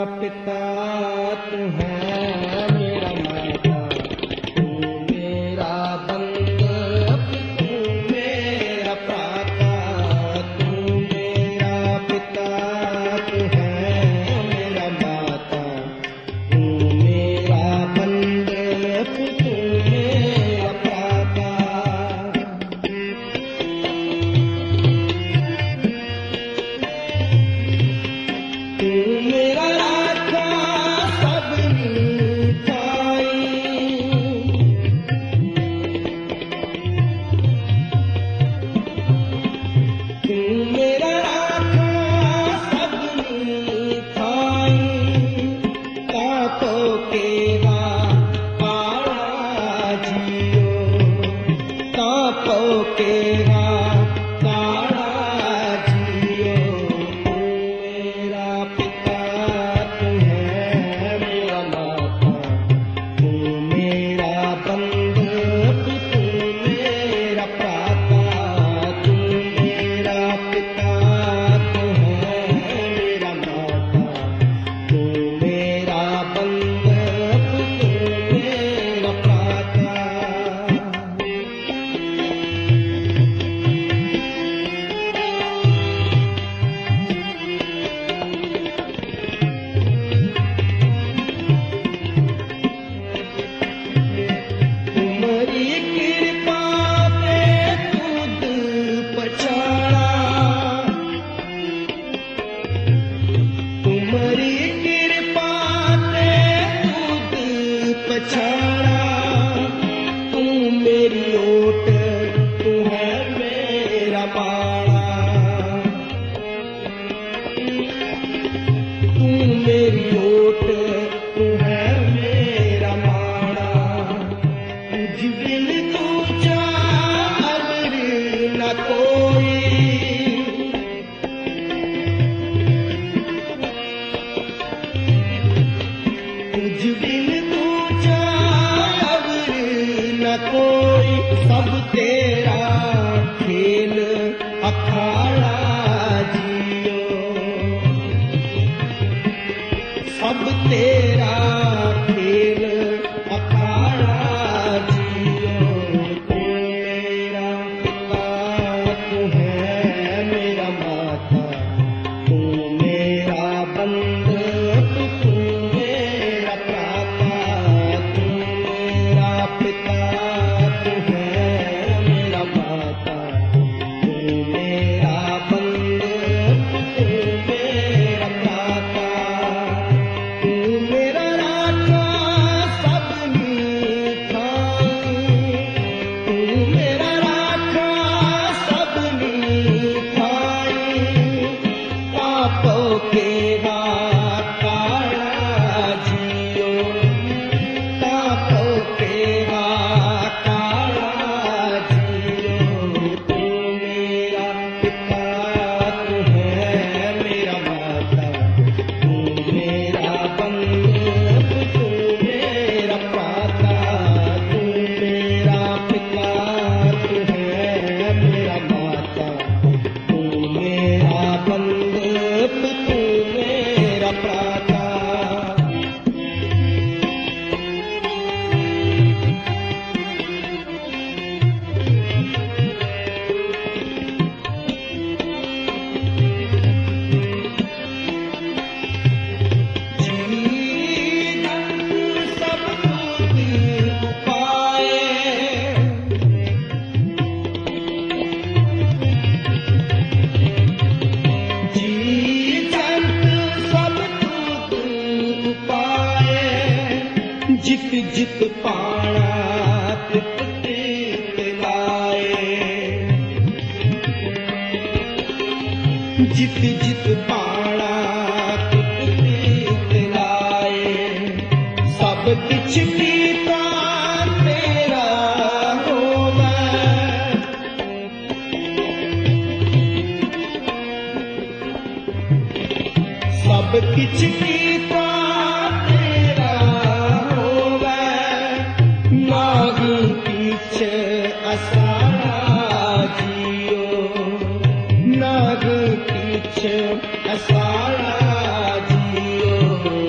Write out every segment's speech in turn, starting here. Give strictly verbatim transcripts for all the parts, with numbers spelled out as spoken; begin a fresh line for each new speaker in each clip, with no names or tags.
पिता तू है मेरा माता, तू मेरा बंदा, तू मेरा प्राता, तू मेरा पिता तू है मेरा माता, तू मेरा बंदा, तू मेरा प्राता। तू मेरा राखा सबनी थाई, तू मेरा राखा सबनी थाई, तातो केवा काला जियो, तातो केवा काला जियो। तू मेरा पिता तू है मेरा माता, तू मेरा बंदा, तू मेरा प्राता, तू मेरा पिता तू है मेरा माता, तू मेरा बंदा, तू मेरा प्राता। तुम्हारी कृपा पे खुद पछाड़ा, तुम्हारी कृपा पे खुद पछाड़ा, तू मेरी ओट तू है मेरा बाड़ा, तू मेरी ओट तू है मेरा माड़ा। तुझ बिन दूजा अवर न कोई, तुझ बिन दूजा अवर न कोई, सब तेरा खेल अखाड़ा जियो, सब तेरा खेल अखाड़ा जियो। तू मेरा पिता तू है मेरा माता, तू मेरा बंदा, तू मेरा प्राता, तू मेरा पिता तू है मेरा माता, तू मेरा बंदा, तू मेरा प्राता। तू मेरा राखा सबनी थाई, तू मेरा राखा सबनी थाई, पापो केवा काला जियो, पापो केवा काला जियो। तू मेरा पिता तू है मेरा माता, तू मेरा बंदा, तू मेरा प्राता, तू मेरा पिता तू है मेरा माता, तू मेरा बंदा, तू मेरा प्राता। जीवन सब कुछ पाए, जीवन सब कुछ पाए, जित जित पाना तित तित लाए, जित जित पाना तित तित लाए, सब किछ कीता तेरा होवै, सब किछ कीता तेरा होवै, नाग पीछ असारा जियो, नाग पीछ असारा जियो।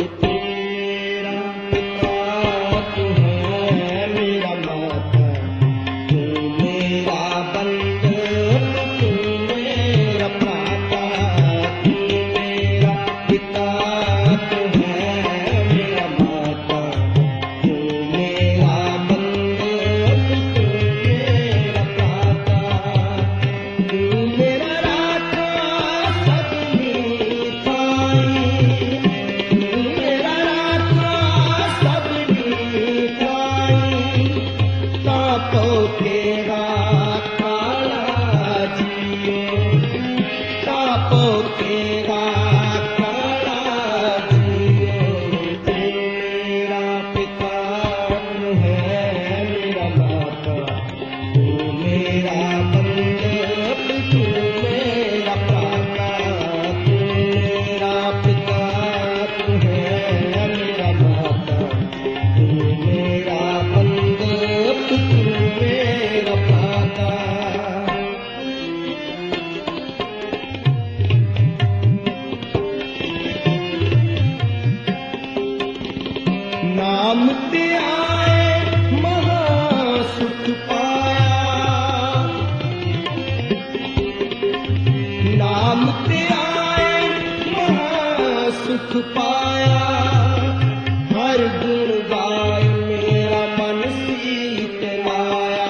सुख पाया हर गुण गाय मेरा मन शीतलाया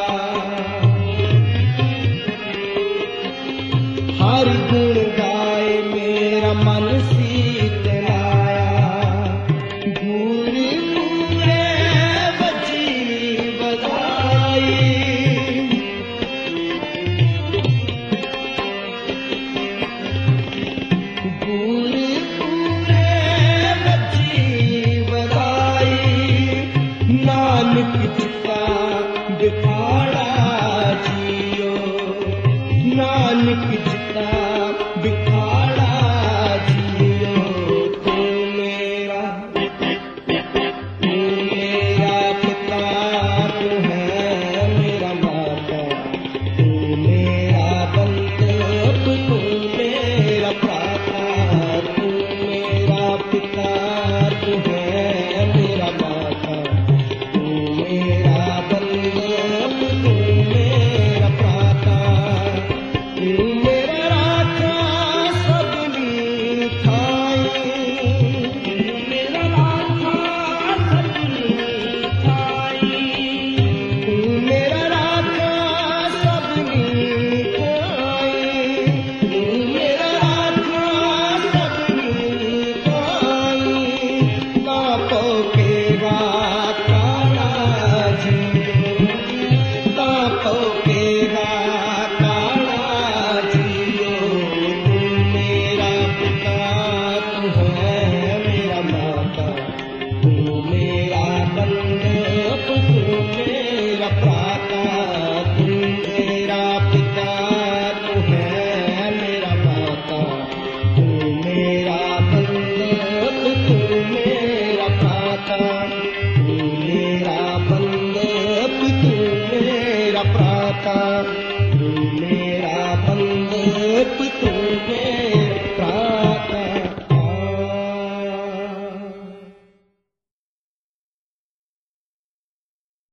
हर गुण गाय मेरा मन शीतलाया गुर पूरे बजी बधाई गुर पूरे बजी बधाई नानक जिता दिखाड़ा जियो नानक